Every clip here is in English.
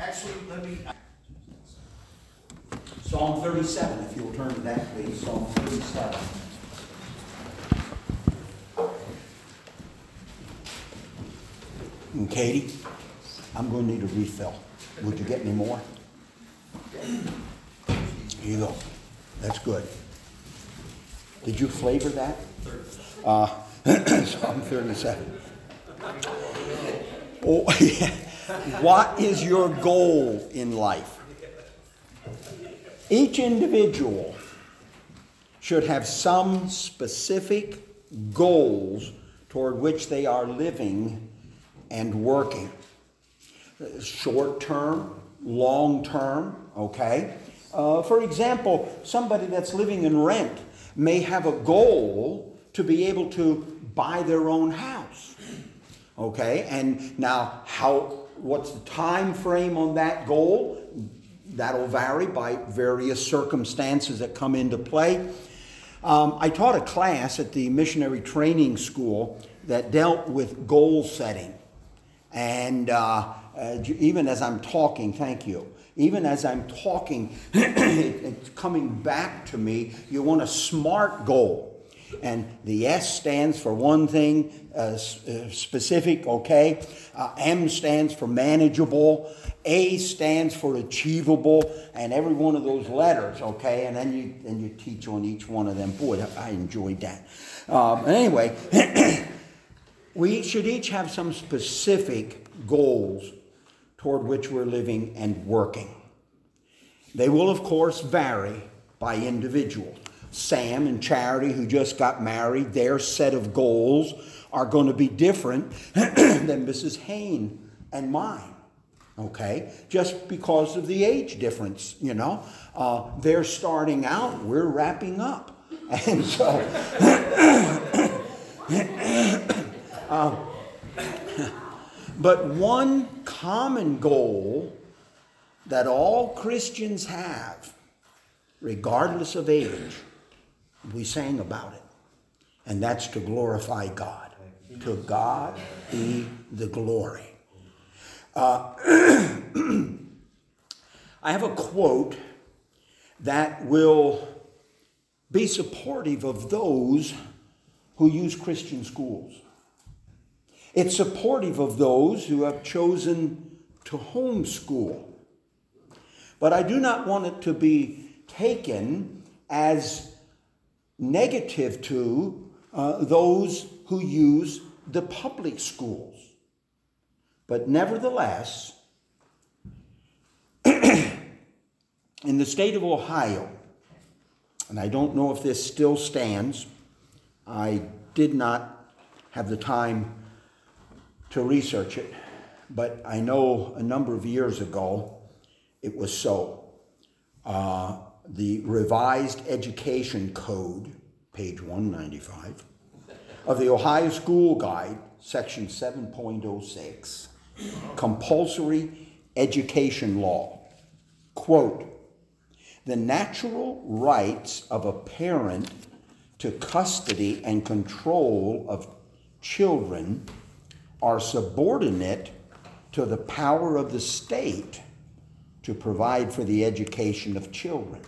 Actually, let me... Psalm 37, if you'll turn to that, please. Psalm 37. And Katie, I'm going to need a refill. Would you get me more? Here you go. That's good. Did you flavor that? Psalm 37. Oh, yeah. What is your goal in life? Each individual should have some specific goals toward which they are living and working. Short term, long term, okay? For example, somebody that's living in rent may have a goal to be able to buy their own house. Okay, and now what's the time frame on that goal? That'll vary by various circumstances that come into play. I taught a class at the missionary training school that dealt with goal setting. And even as I'm talking, thank you. Even as I'm talking, it's coming back to me. You want a SMART goal. And the S stands for one thing, specific, okay? M stands for manageable. A stands for achievable. And every one of those letters, okay? And then you teach on each one of them. Boy, I enjoyed that. Anyway, we should each have some specific goals toward which we're living and working. They will, of course, vary by individual. Sam and Charity, who just got married, their set of goals are going to be different than Mrs. Hain and mine, okay? Just because of the age difference, you know. They're starting out, we're wrapping up. And so, but one common goal that all Christians have, regardless of age, we sang about it, and that's to glorify God. To God be the glory. I have a quote that will be supportive of those who use Christian schools. It's supportive of those who have chosen to homeschool. But I do not want it to be taken as negative to those who use the public schools. But nevertheless, in the state of Ohio, and I don't know if this still stands, I did not have the time to research it, but I know a number of years ago it was so. The Revised Education Code, page 195, of the Ohio School Guide, section 7.06, compulsory education law, quote, the natural rights of a parent to custody and control of children are subordinate to the power of the state to provide for the education of children.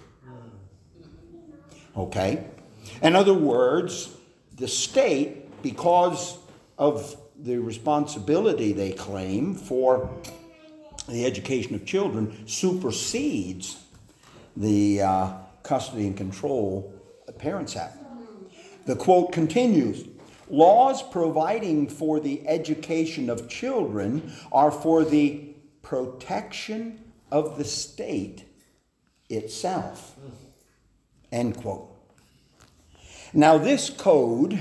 Okay? In other words, the state, because of the responsibility they claim for the education of children, supersedes the custody and control the parents have. The quote continues, laws providing for the education of children are for the protection of the state itself. End quote. Now this code,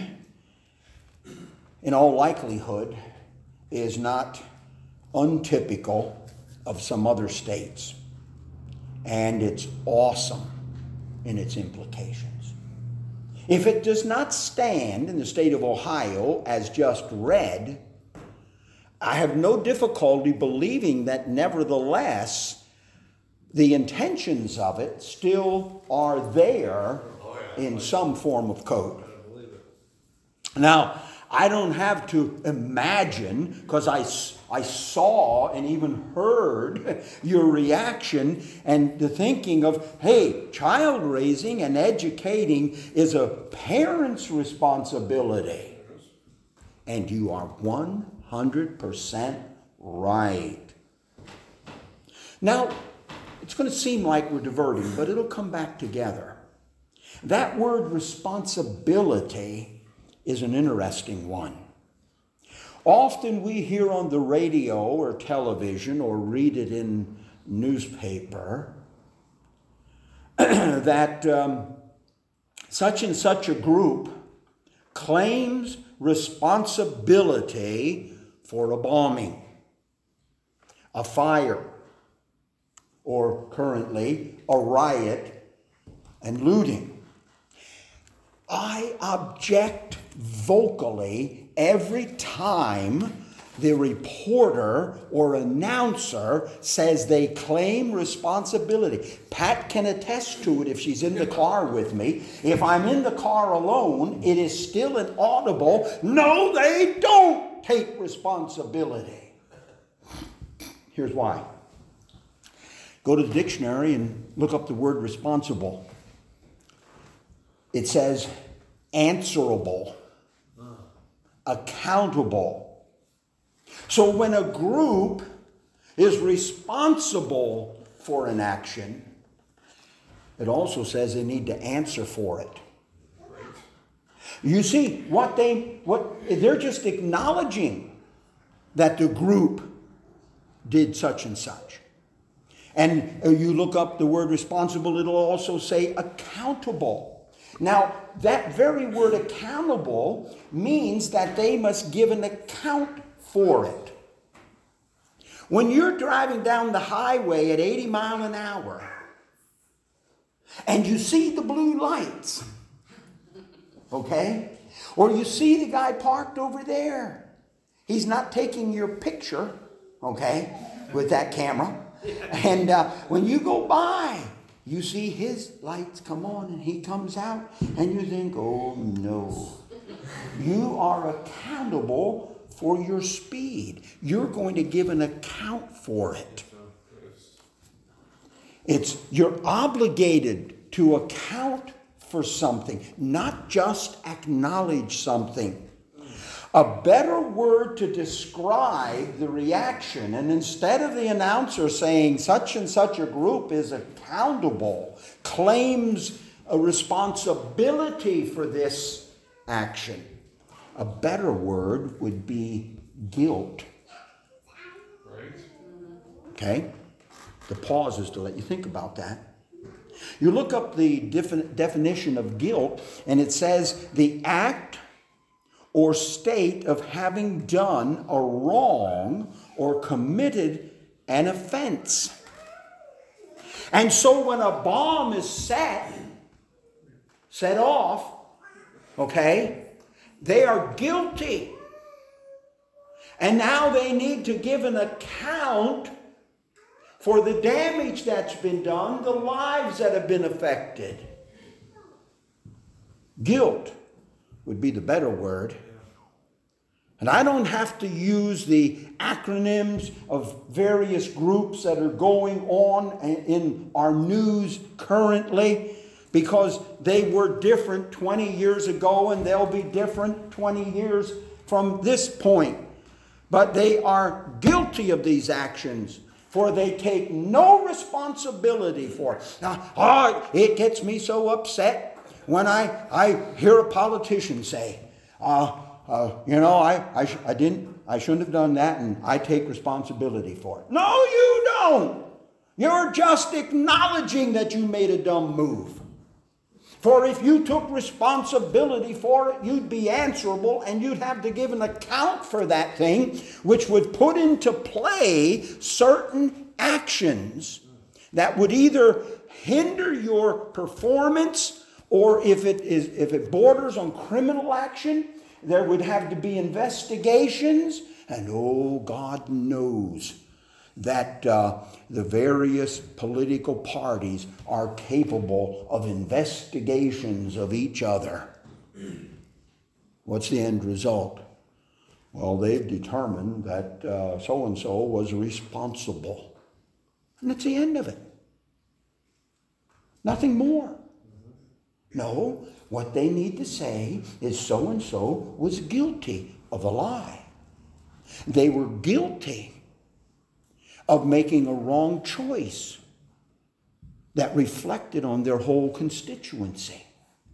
in all likelihood, is not untypical of some other states. And it's awesome in its implications. If it does not stand in the state of Ohio as just read, I have no difficulty believing that nevertheless the intentions of it still are there in some form of code. Now, I don't have to imagine, because I saw and even heard your reaction and the thinking of, hey, child raising and educating is a parent's responsibility. And you are 100% right. Now, it's going to seem like we're diverting, but it'll come back together. That word responsibility is an interesting one. Often we hear on the radio or television or read it in newspaper that such and such a group claims responsibility for a bombing, a fire, or currently a riot and looting. I object vocally every time the reporter or announcer says they claim responsibility. Pat can attest to it if she's in the car with me. If I'm in the car alone, it is still an audible, no, they don't take responsibility. Here's why. Go to the dictionary and look up the word responsible. It says answerable, accountable. So when a group is responsible for an action, it also says they need to answer for it. You see, they're just acknowledging that the group did such and such. And you look up the word responsible, it'll also say accountable. Now, that very word accountable means that they must give an account for it. When you're driving down the highway at 80 miles an hour and you see the blue lights, okay? Or you see the guy parked over there. He's not taking your picture, okay, with that camera. And when you go by, you see his lights come on and he comes out and you think, oh no. You are accountable for your speed. You're going to give an account for it. You're obligated to account for something, not just acknowledge something. A better word to describe the reaction, and instead of the announcer saying such and such a group is accountable, claims a responsibility for this action, a better word would be guilt. Right. Okay? The pause is to let you think about that. You look up the definition of guilt, and it says the act or state of having done a wrong or committed an offense. And so when a bomb is set off, okay, they are guilty. And now they need to give an account for the damage that's been done, the lives that have been affected. Guilt would be the better word. And I don't have to use the acronyms of various groups that are going on in our news currently, because they were different 20 years ago and they'll be different 20 years from this point. But they are guilty of these actions, for they take no responsibility for it. Now, it gets me so upset when I hear a politician say, I shouldn't have done that, and I take responsibility for it. No, you don't. You're just acknowledging that you made a dumb move. For if you took responsibility for it, you'd be answerable, and you'd have to give an account for that thing, which would put into play certain actions that would either hinder your performance, or if it borders on criminal action, there would have to be investigations. And God knows that the various political parties are capable of investigations of each other. What's the end result? Well, they've determined that so-and-so was responsible. And that's the end of it. Nothing more. No, what they need to say is so-and-so was guilty of a lie. They were guilty of making a wrong choice that reflected on their whole constituency.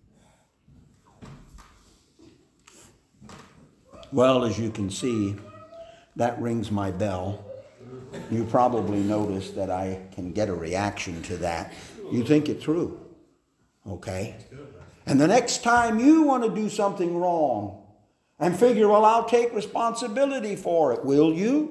Well, as you can see, that rings my bell. You probably noticed that I can get a reaction to that. You think it through, okay? And the next time you want to do something wrong and figure, well, I'll take responsibility for it, will you?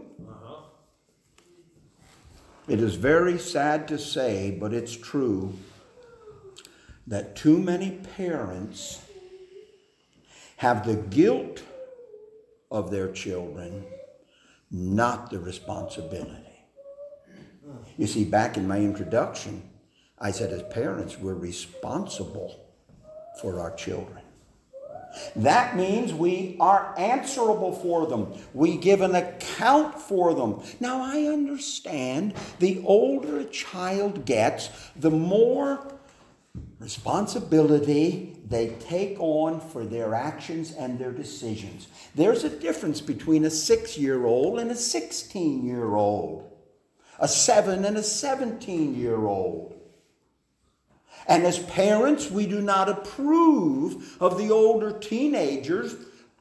It is very sad to say, but it's true, that too many parents have the guilt of their children, not the responsibility. You see, back in my introduction, I said as parents, we're responsible for our children. That means we are answerable for them. We give an account for them. Now, I understand the older a child gets, the more responsibility they take on for their actions and their decisions. There's a difference between a 6-year-old and a 16-year-old, a 7 and a 17-year-old. And as parents, we do not approve of the older teenagers'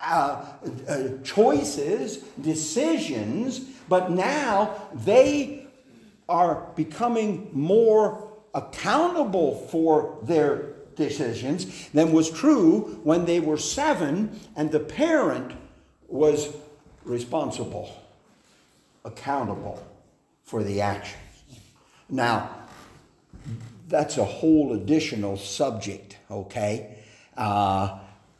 choices, decisions, but now they are becoming more accountable for their decisions than was true when they were 7 and the parent was responsible, accountable for the actions. Now, that's a whole additional subject, okay? But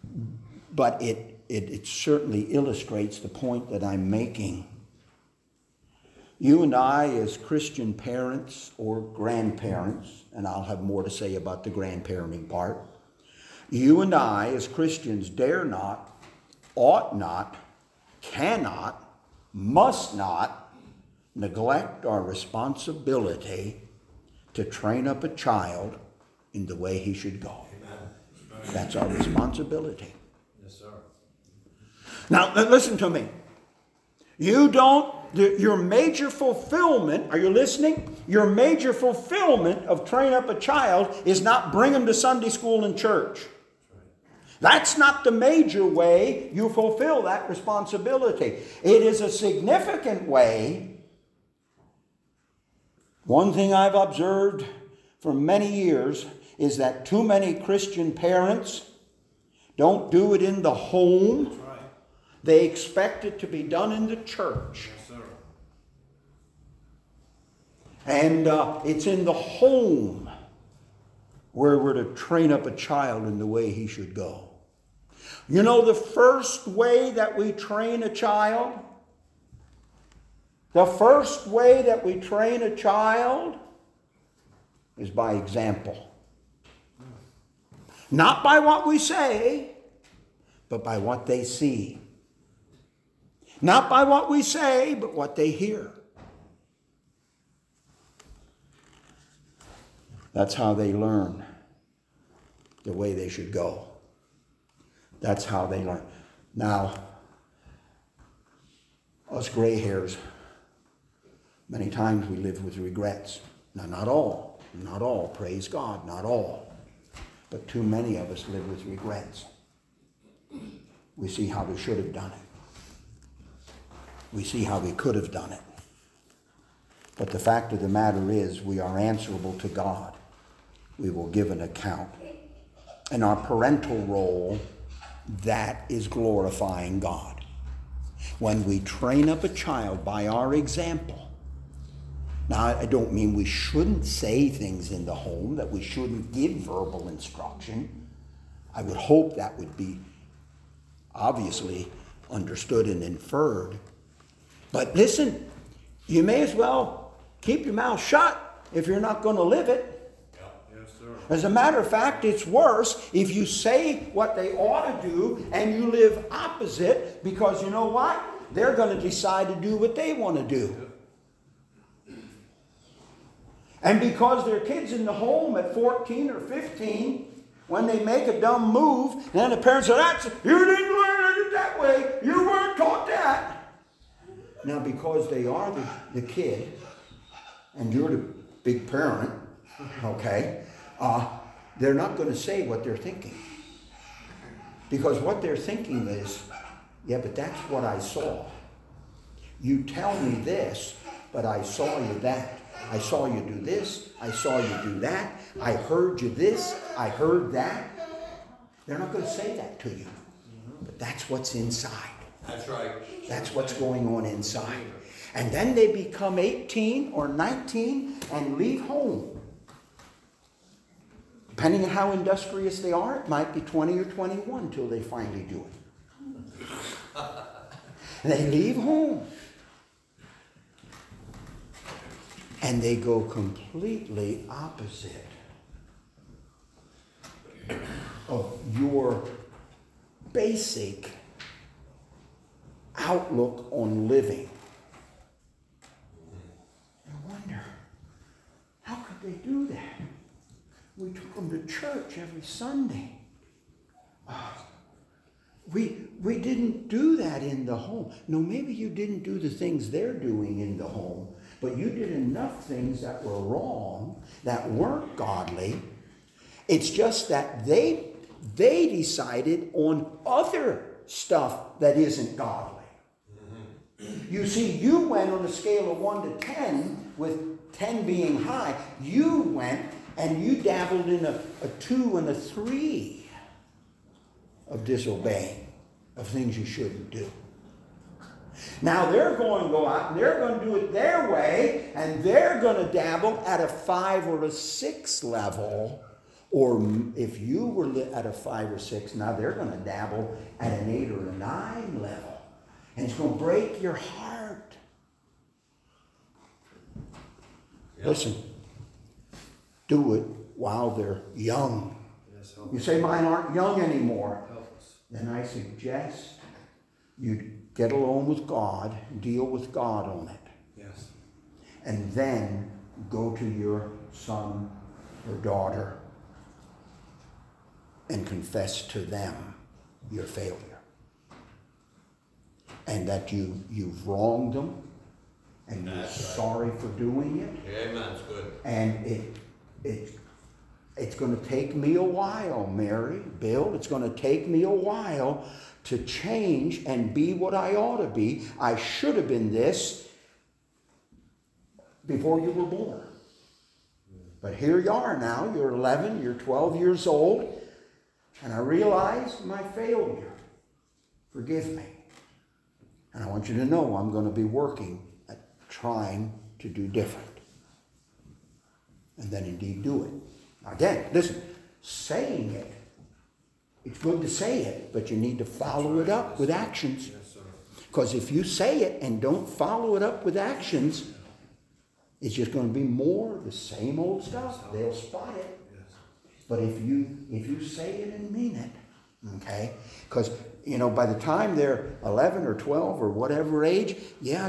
it certainly illustrates the point that I'm making. You and I, as Christian parents or grandparents, and I'll have more to say about the grandparenting part, you and I, as Christians, dare not, ought not, cannot, must not neglect our responsibility to train up a child in the way he should go. Amen. That's our responsibility. Yes, sir. Now, listen to me. Your major fulfillment, are you listening? Your major fulfillment of train up a child is not bring them to Sunday school and church. That's not the major way you fulfill that responsibility. It is a significant way. One thing I've observed for many years is that too many Christian parents don't do it in the home. That's right. They expect it to be done in the church. Yes, sir. And it's in the home where we're to train up a child in the way he should go. You know the first way that we train a child? The first way that we train a child is by example. Not by what we say, but by what they see. Not by what we say, but what they hear. That's how they learn the way they should go. That's how they learn. Now, us gray hairs, many times we live with regrets. Now, not all, praise God, not all. But too many of us live with regrets. We see how we should have done it. We see how we could have done it. But the fact of the matter is, we are answerable to God. We will give an account. And our parental role, that is glorifying God. When we train up a child by our example. Now, I don't mean we shouldn't say things in the home, that we shouldn't give verbal instruction. I would hope that would be obviously understood and inferred. But listen, you may as well keep your mouth shut if you're not going to live it. Yes, sir. As a matter of fact, it's worse if you say what they ought to do and you live opposite, because you know what? They're going to decide to do what they want to do. And because their kids in the home at 14 or 15, when they make a dumb move, then the parents say, you didn't learn it that way. You weren't taught that. Now, because they are the kid, and you're the big parent, okay, they're not going to say what they're thinking. Because what they're thinking is, yeah, but that's what I saw. You tell me this, but I saw you that. I saw you do this. I saw you do that. I heard you this. I heard that. They're not going to say that to you. But that's what's inside. That's right. That's what's going on inside. And then they become 18 or 19 and leave home. Depending on how industrious they are, it might be 20 or 21 till they finally do it. They leave home. And they go completely opposite of your basic outlook on living. I wonder, how could they do that? We took them to church every Sunday. We didn't do that in the home. No, maybe you didn't do the things they're doing in the home, but you did enough things that were wrong, that weren't godly. It's just that they decided on other stuff that isn't godly. You see, you went on a scale of 1 to 10, with 10 being high. You went and you dabbled in a 2 and a 3 of disobeying, of things you shouldn't do. Now they're going to go out and they're going to do it their way, and they're going to dabble at a 5 or a 6 level. Or if you were at a 5 or 6, now they're going to dabble at an 8 or a 9 level. And it's going to break your heart. Yep. Listen, do it while they're young. You say, mine aren't young anymore. Then I suggest you get alone with God, deal with God on it. Yes. And then go to your son or daughter and confess to them your failure. And that you've wronged them, and you're sorry for doing it. Amen. That's good. And it's going to take me a while, Mary, Bill. It's going to take me a while to change and be what I ought to be. I should have been this before you were born. But here you are now. You're 11, you're 12 years old, and I realize my failure. Forgive me. And I want you to know I'm going to be working at trying to do different. And then indeed do it. Again, listen, saying it, it's good to say it, but you need to follow it up with actions. Because if you say it and don't follow it up with actions, it's just going to be more the same old stuff. They'll spot it. But if you say it and mean it, okay? Because, by the time they're 11 or 12 or whatever age, yeah,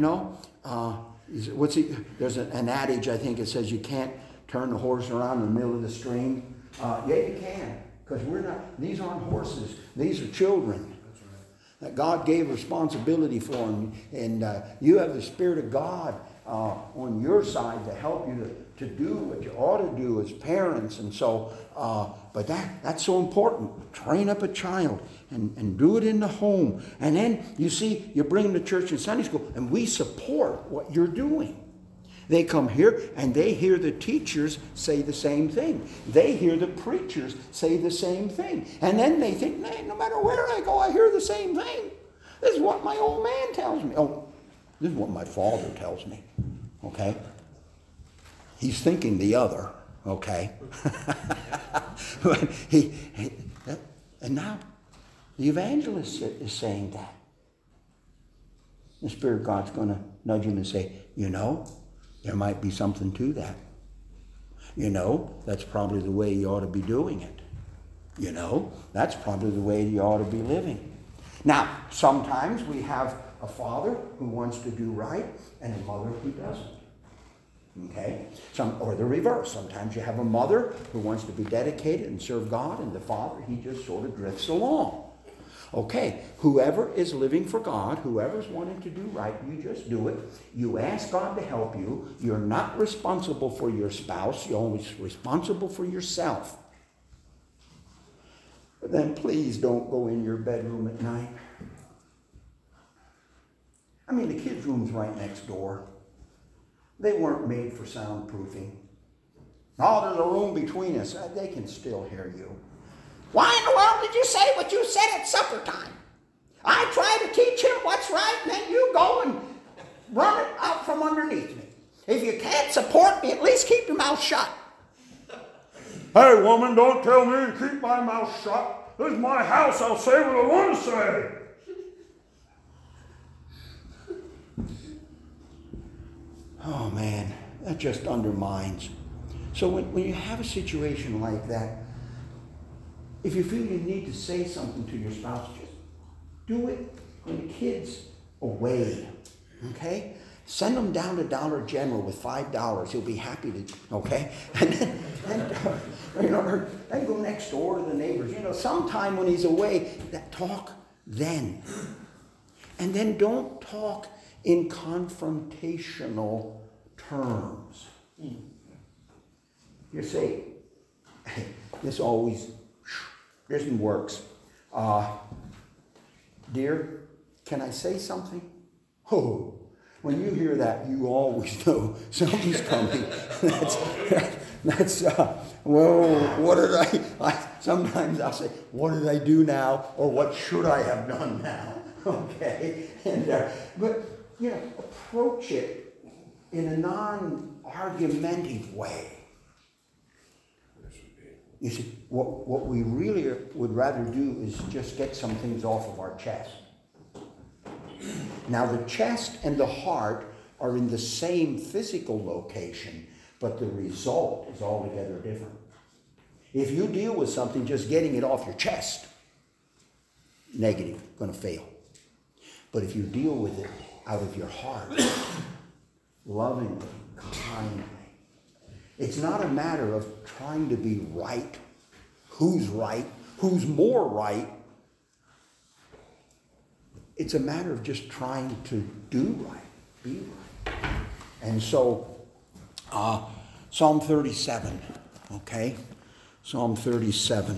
there's an adage, I think it says you can't turn the horse around in the middle of the stream. Yeah, you can, because these aren't horses. These are children. That's right. That God gave responsibility for them. And you have the Spirit of God on your side to help you to do what you ought to do as parents. And so, but that's so important. Train up a child and do it in the home. And then, you see, you bring them to church and Sunday school, and we support what you're doing. They come here and they hear the teachers say the same thing. They hear the preachers say the same thing. And then they think, hey, no matter where I go, I hear the same thing. This is what my old man tells me. Oh, this is what my father tells me. Okay? He's thinking the other. Okay? And now the evangelist is saying that. The Spirit of God's going to nudge him and say, there might be something to that. That's probably the way you ought to be doing it. That's probably the way you ought to be living. Now, sometimes we have a father who wants to do right and a mother who doesn't. Okay? Or the reverse. Sometimes you have a mother who wants to be dedicated and serve God, and the father, he just sort of drifts along. Okay, whoever is living for God, whoever's wanting to do right, you just do it. You ask God to help you. You're not responsible for your spouse. You're always responsible for yourself. But then please don't go in your bedroom at night. I mean, the kids' room's right next door. They weren't made for soundproofing. Oh, there's a room between us. They can still hear you. Why in the world did you say what you said at supper time? I try to teach him what's right, and then you go and run it out from underneath me. If you can't support me, at least keep your mouth shut. Hey, woman, don't tell me to keep my mouth shut. This is my house. I'll say what I want to say. Oh, man, that just undermines. So when you have a situation like that, if you feel you need to say something to your spouse, just do it when the kid's away, okay? Send them down to Dollar General with $5. He'll be happy to, okay? And then go next door to the neighbors. Sometime when he's away, talk then. And then don't talk in confrontational terms. You say, hey, this works. Dear, can I say something? Oh, when you hear that, you always know something's coming. What did sometimes I'll say, what did I do now? Or what should I have done now? Okay? But approach it in a non-argumentative way. You see, what we really would rather do is just get some things off of our chest. Now, the chest and the heart are in the same physical location, but the result is altogether different. If you deal with something just getting it off your chest, negative, going to fail. But if you deal with it out of your heart, lovingly, kindly, it's not a matter of trying to be right, who's more right. It's a matter of just trying to do right, be right. And so, Psalm 37, okay? Psalm 37.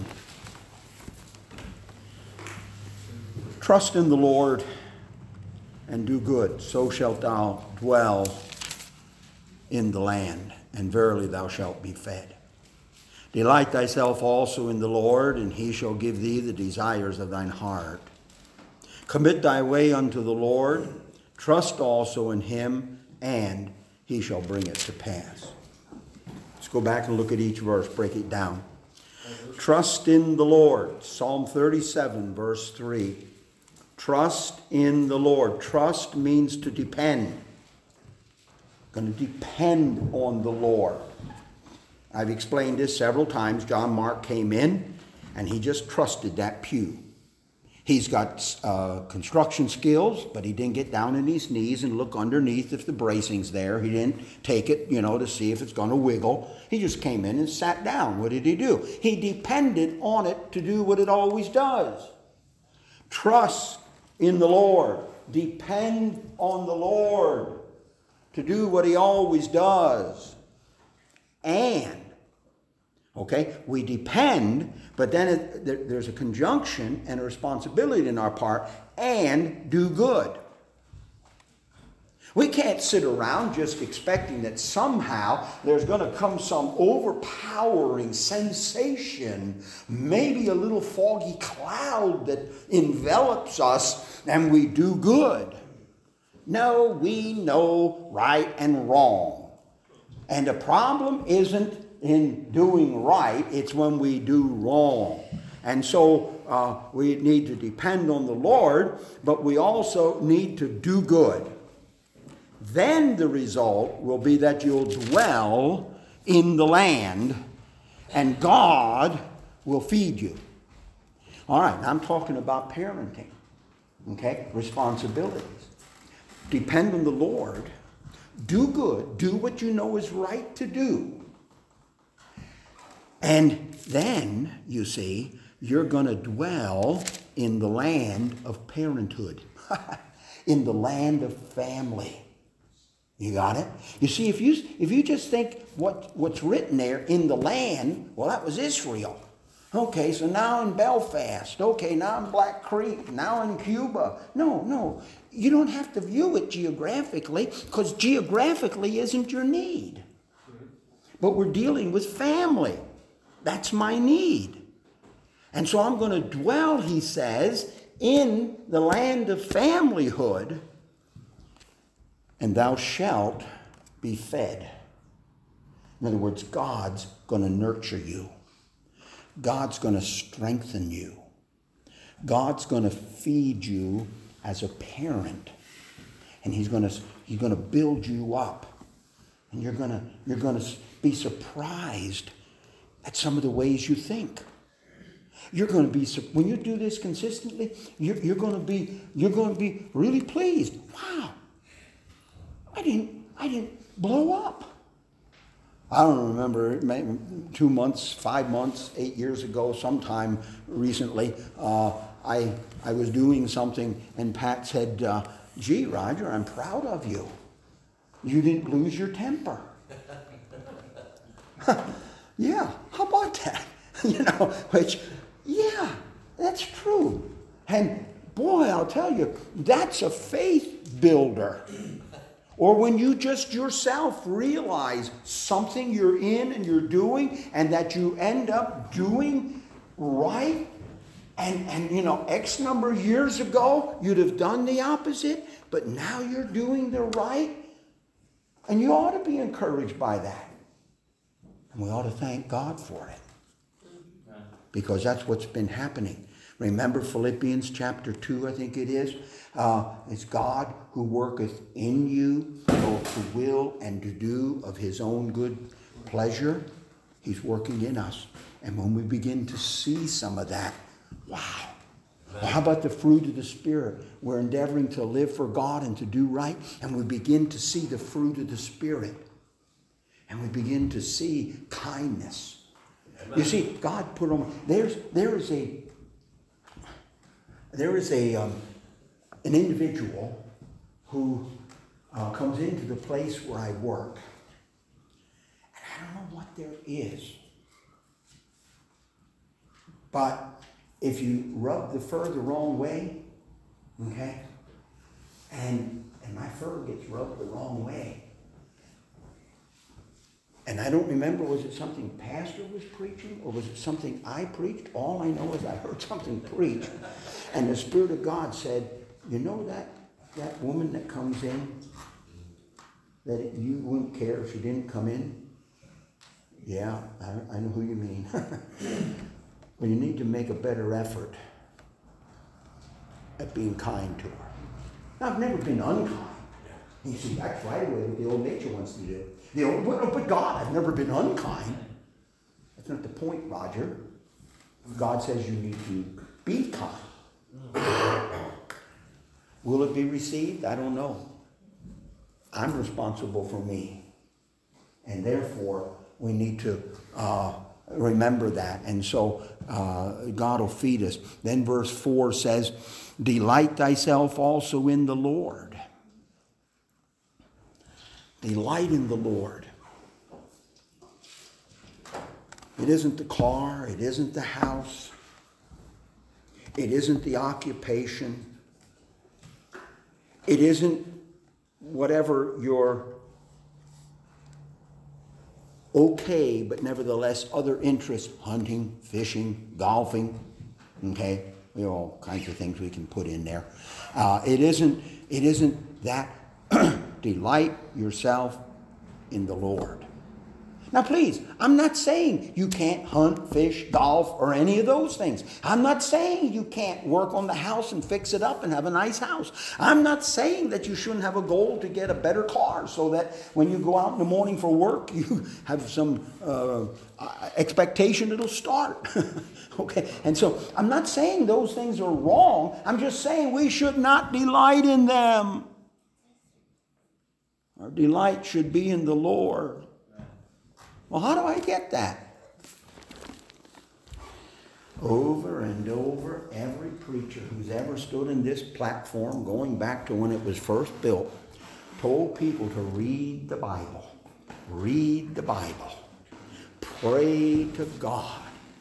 Trust in the Lord and do good, so shalt thou dwell in the land, and verily thou shalt be fed. Delight thyself also in the Lord, and he shall give thee the desires of thine heart. Commit thy way unto the Lord, trust also in him, and he shall bring it to pass. Let's go back and look at each verse, break it down. Trust in the Lord, Psalm 37, verse 3. Trust in the Lord. Trust means to depend. Going to depend on the Lord. I've explained this several times. John Mark came in and he just trusted that pew. He's got construction skills, but he didn't get down on his knees and look underneath if the bracing's there. He didn't take it, to see if it's going to wiggle. He just came in and sat down. What did he do? He depended on it to do what it always does. Trust in the Lord. Depend on the Lord to do what he always does. And, okay, we depend, but then there's a conjunction and a responsibility in our part, and do good. We can't sit around just expecting that somehow there's going to come some overpowering sensation, maybe a little foggy cloud that envelops us, and we do good. No, we know right and wrong. And the problem isn't in doing right, it's when we do wrong. And so we need to depend on the Lord, but we also need to do good. Then the result will be that you'll dwell in the land, and God will feed you. All right, I'm talking about parenting, okay? Responsibilities. Depend on the Lord. Do good. Do what you know is right to do. And then, you see, you're going to dwell in the land of parenthood, in the land of family. You got it? You see, if you just think what's written there in the land, well, that was Israel. Okay, so now in Belfast. Okay, now in Black Creek. Now in Cuba. No. You don't have to view it geographically, because geographically isn't your need. But we're dealing with family. That's my need. And so I'm going to dwell, he says, in the land of familyhood, and thou shalt be fed. In other words, God's going to nurture you. God's going to strengthen you. God's going to feed you as a parent. And he's going to build you up. And you're going to be surprised at some of the ways you think. You're going to be, when you do this consistently, you're going to be really pleased. Wow. I didn't blow up. I don't remember, maybe 2 months, 5 months, 8 years ago, sometime recently, I was doing something and Pat said, gee, Roger, I'm proud of you. You didn't lose your temper. Yeah, how about that? Yeah, that's true. And boy, I'll tell you, that's a faith builder. Or when you just yourself realize something you're in and you're doing, and that you end up doing right, and X number of years ago, you'd have done the opposite, but now you're doing the right, and you ought to be encouraged by that. And we ought to thank God for it. Because that's what's been happening. Remember Philippians chapter 2, I think it is. It's God who worketh in you both to will and to do of his own good pleasure. He's working in us. And when we begin to see some of that, wow. Well, how about the fruit of the Spirit? We're endeavoring to live for God and to do right. And we begin to see the fruit of the Spirit. And we begin to see kindness. Amen. You see, God put on. There is an individual who comes into the place where I work, and I don't know what there is, but if you rub the fur the wrong way, okay, and my fur gets rubbed the wrong way. And I don't remember, was it something Pastor was preaching or was it something I preached? All I know is I heard something preached. And the Spirit of God said, you know that woman that comes in, that you wouldn't care if she didn't come in? Yeah, I know who you mean. Well, you need to make a better effort at being kind to her. Now, I've never been unkind. You see, that's right away what the old nature wants to do. But God, I've never been unkind. That's not the point, Roger. God says you need to be kind. Will it be received? I don't know. I'm responsible for me. And therefore, we need to remember that. And so God will feed us. Then verse 4 says, delight thyself also in the Lord. Delight in the Lord. It isn't the car. It isn't the house. It isn't the occupation. It isn't whatever your okay, but nevertheless other interests, hunting, fishing, golfing, okay? There are all kinds of things we can put in there. It isn't that. Delight yourself in the Lord. Now please, I'm not saying you can't hunt, fish, golf, or any of those things. I'm not saying you can't work on the house and fix it up and have a nice house. I'm not saying that you shouldn't have a goal to get a better car so that when you go out in the morning for work, you have some expectation it'll start. Okay, and so I'm not saying those things are wrong. I'm just saying we should not delight in them. Our delight should be in the Lord. Well, how do I get that? Over and over, every preacher who's ever stood in this platform, going back to when it was first built, told people to read the Bible. Read the Bible. Pray to God.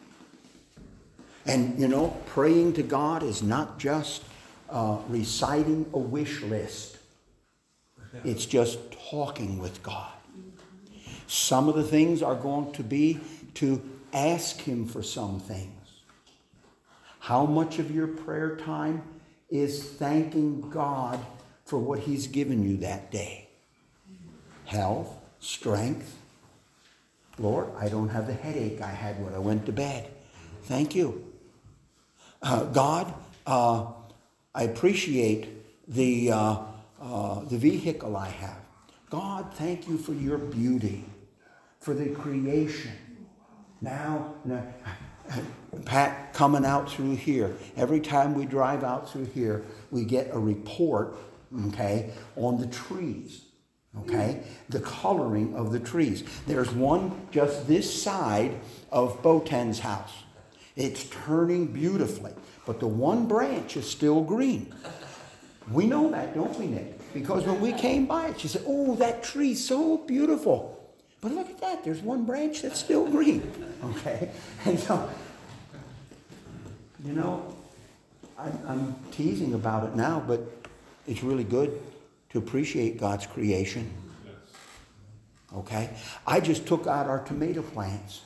And, you know, praying to God is not just reciting a wish list. It's just talking with God. Some of the things are going to be to ask Him for some things. How much of your prayer time is thanking God for what He's given you that day? Health, strength. Lord, I don't have the headache I had when I went to bed. Thank you. God, I appreciate the vehicle I have. God, thank you for your beauty, for the creation. Now, Pat, coming out through here, every time we drive out through here, we get a report, okay, on the trees, okay, the coloring of the trees. There's one just this side of Botan's house. It's turning beautifully, but the one branch is still green. We know that, don't we, Nick? Because when we came by it, she said, oh, that tree's so beautiful. But look at that, there's one branch that's still green. Okay? And so, you know, I'm teasing about it now, but it's really good to appreciate God's creation. Okay? I just took out our tomato plants.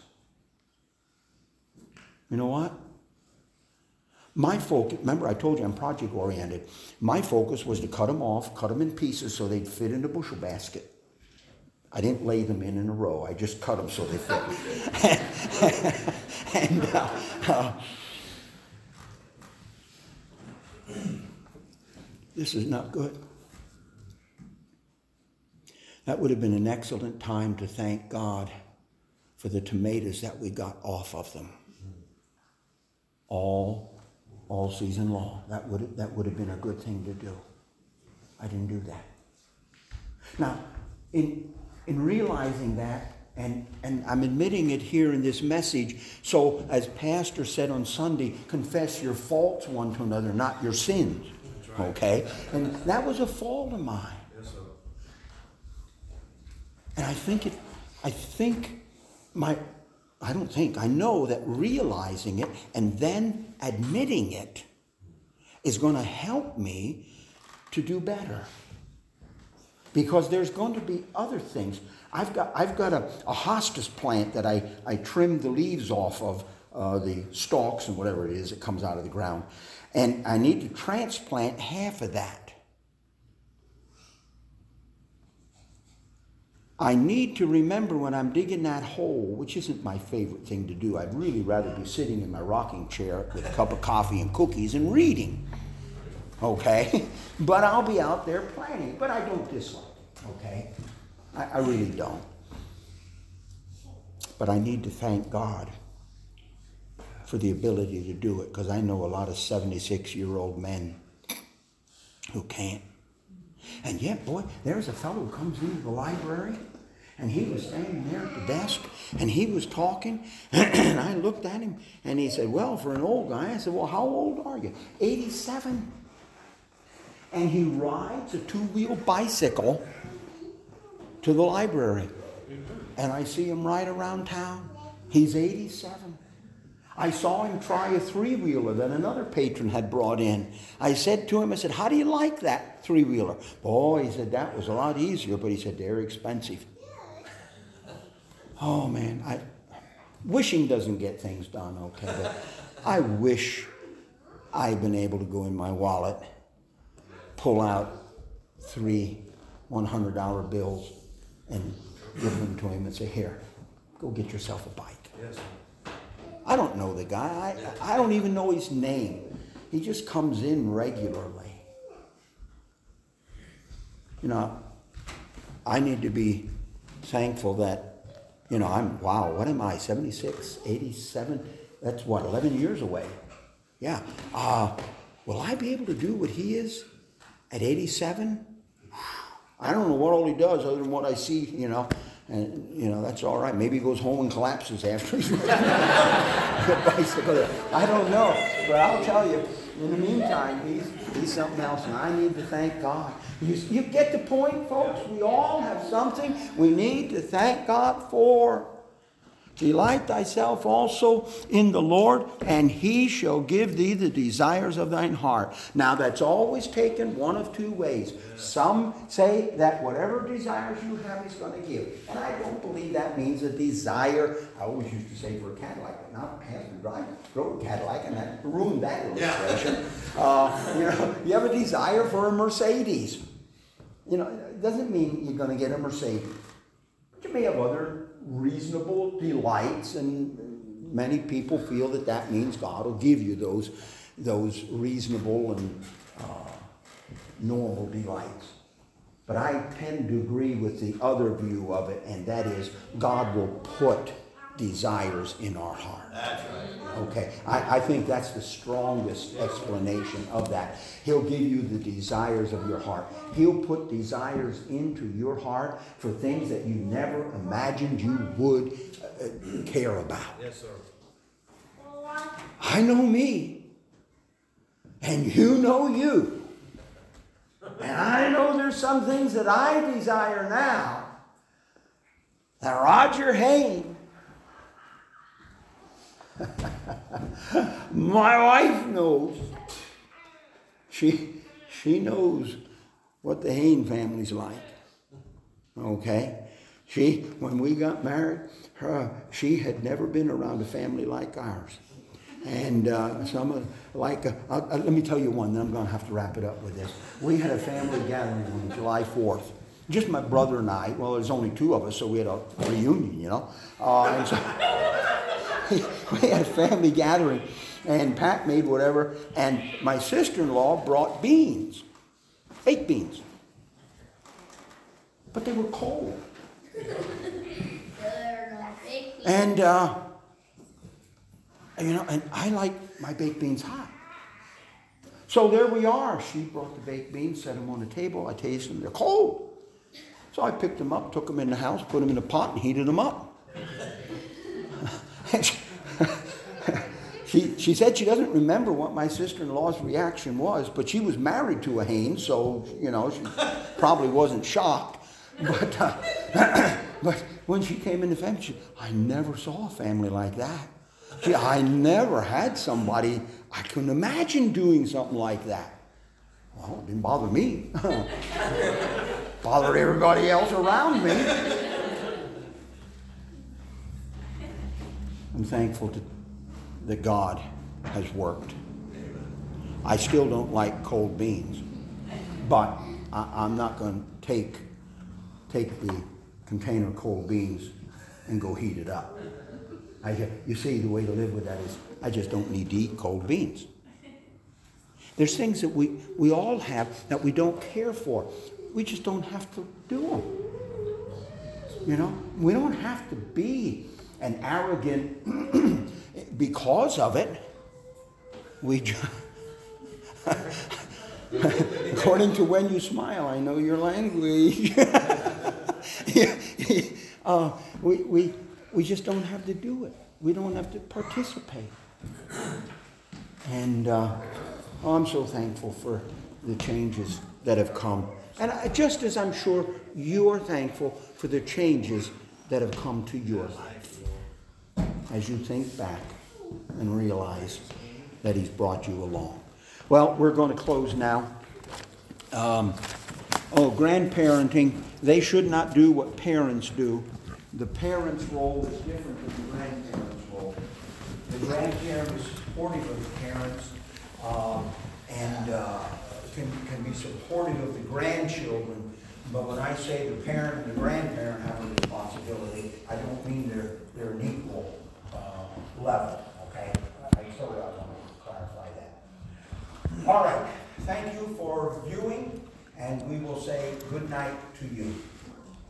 You know what? My focus, remember I told you I'm project oriented. My focus was to cut them off, cut them in pieces so they'd fit in a bushel basket. I didn't lay them in a row. I just cut them so they fit. This is not good. That would have been an excellent time to thank God for the tomatoes that we got off of them. All season long. That would have been a good thing to do. I didn't do that. Now, in realizing that, and I'm admitting it here in this message, so as Pastor said on Sunday, confess your faults one to another, not your sins. Right. Okay? And that was a fault of mine. Yes, sir. And I know that realizing it and then admitting it is going to help me to do better. Because there's going to be other things. I've got a hostas plant that I trimmed the leaves off of, the stalks and whatever it is that comes out of the ground. And I need to transplant half of that. I need to remember when I'm digging that hole, which isn't my favorite thing to do. I'd really rather be sitting in my rocking chair with a cup of coffee and cookies and reading. Okay? But I'll be out there planning. But I don't dislike it. Okay? I really don't. But I need to thank God for the ability to do it, because I know a lot of 76-year-old men who can't. And yet, boy, there's a fellow who comes into the library, and he was standing there at the desk, and he was talking, and I looked at him, and he said, well, for an old guy, I said, well, how old are you? 87. And he rides a two-wheel bicycle to the library. And I see him ride around town. He's 87. I saw him try a three-wheeler that another patron had brought in. I said to him, I said, how do you like that three-wheeler? Boy, he said, that was a lot easier, but he said, they're expensive. Oh, man, wishing doesn't get things done, okay? But I wish I'd been able to go in my wallet, pull out 3 $100 bills and give them to him and say, here, go get yourself a bike. Yes. I don't know the guy. I don't even know his name. He just comes in regularly. You know, I need to be thankful that, you know, what am I, 76, 87? That's what, 11 years away. Yeah. Will I be able to do what he is at 87? I don't know what all he does other than what I see, you know. And, you know, that's all right. Maybe he goes home and collapses after he's bicycle. I don't know. But I'll tell you, in the meantime, he's something else. And I need to thank God. You get the point, folks? We all have something we need to thank God for. Delight thyself also in the Lord, and he shall give thee the desires of thine heart. Now that's always taken one of two ways. Some say that whatever desires you have, he's going to give. And I don't believe that means a desire. I always used to say for a Cadillac, but now I have to drove a Cadillac, and that ruined that illustration. You know, you have a desire for a Mercedes. You know, it doesn't mean you're going to get a Mercedes. But you may have other reasonable delights, and many people feel that means God will give you those reasonable and normal delights. But I tend to agree with the other view of it, and that is God will put desires in our heart. That's right. Okay, I think that's the strongest explanation of that. He'll give you the desires of your heart. He'll put desires into your heart for things that you never imagined you would care about. Yes, sir. I know me, and you know you. And I know there's some things that I desire now that Roger Hayne, my wife, knows. She knows what the Hayne family's like. Okay? When we got married, she had never been around a family like ours. And let me tell you one, then I'm going to have to wrap it up with this. We had a family gathering on July 4th. Just my brother and I. Well, there's only two of us, so we had a reunion, you know. And so we had a family gathering, and Pat made whatever, and my sister-in-law brought beans, baked beans. But they were cold. And, you know, and I like my baked beans hot. So there we are. She brought the baked beans, set them on the table. I tasted them. They're cold. So I picked them up, took them in the house, put them in a pot, and heated them up. She said she doesn't remember what my sister-in-law's reaction was, but she was married to a Haynes, so, you know, she probably wasn't shocked. But when she came in the family, she said, I never saw a family like that. I never had somebody, I couldn't imagine doing something like that. Well, it didn't bother me. Bothered everybody else around me. I'm thankful that God has worked. I still don't like cold beans, but I'm not going to take the container of cold beans and go heat it up. You see, the way to live with that is I just don't need to eat cold beans. There's things that we all have that we don't care for. We just don't have to do them. You know, we don't have to be an arrogant because of it. We just, according to when you smile, I know your language. We just don't have to do it. We don't have to participate. And I'm so thankful for the changes that have come. And just as I'm sure you are thankful for the changes that have come to your life. As you think back and realize that he's brought you along. Well, we're going to close now. Grandparenting. They should not do what parents do. The parent's role is different than the grandparent's role. The grandparent is supportive of the parents and can be supportive of the grandchildren, But when I say the parent and the grandparent have a responsibility, I don't mean they're an equal level, okay? I sort of want to clarify that. All right, thank you for viewing, and we will say good night to you.